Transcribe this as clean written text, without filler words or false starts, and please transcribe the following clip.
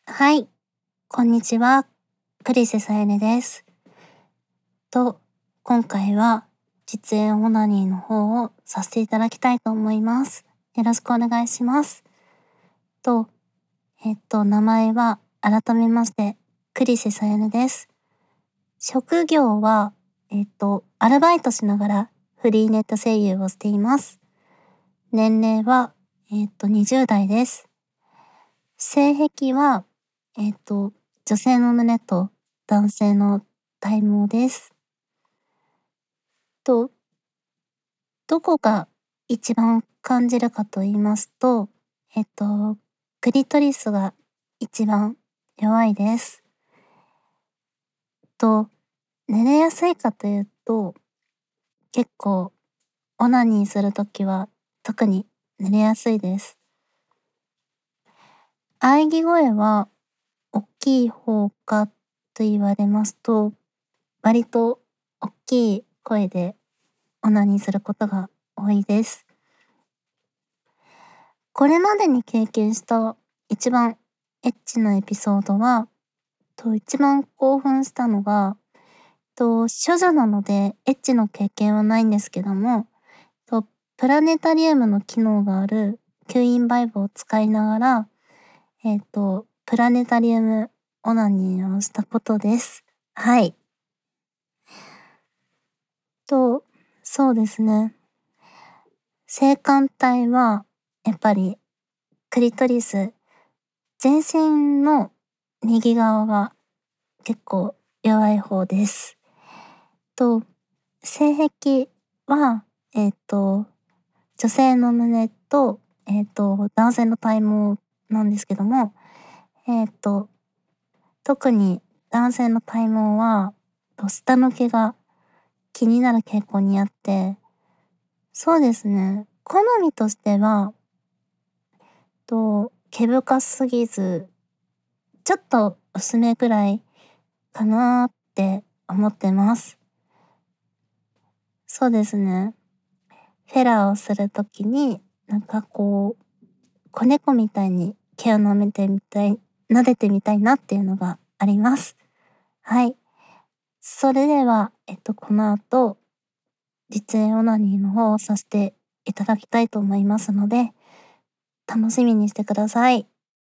はい、こんにちは。クリスさゆねです。今回は実演オナニーの方をさせていただきたいと思います。よろしくお願いします。と、名前は改めまして、クリスさゆねです。職業は、アルバイトしながらフリーネット声優をしています。年齢は、20代です。性癖は、女性の胸と男性の体毛です。と、どこが一番感じるかと言いますと、クリトリスが一番弱いです。寝れやすいかというと、結構オナニーするときは特に寝れやすいです。喘ぎ声は大きい方かと言われますと、割と大きい声でオナニーすることが多いです。これまでに経験した一番エッチなエピソードは、一番興奮したのが、処女なのでエッチの経験はないんですけども、プラネタリウムの機能がある吸引バイブを使いながら、プラネタリウムオナニーをしたことです。はい。と、そうですね。性感帯は、やっぱりクリトリス、全身の右側が結構弱い方です。と、性癖は、女性の胸と、男性の体毛なんですけども、えっと、特に男性の体毛は、下の毛が気になる傾向にあって、そうですね、好みとしては、毛深すぎず、ちょっと薄めぐらいかなって思ってます。そうですね。フェラーをするときに、子猫みたいに毛を撫でてみたいなっていうのがあります。はい。それでは、この後、実演オナニーの方をさせていただきたいと思いますので、楽しみにしてください。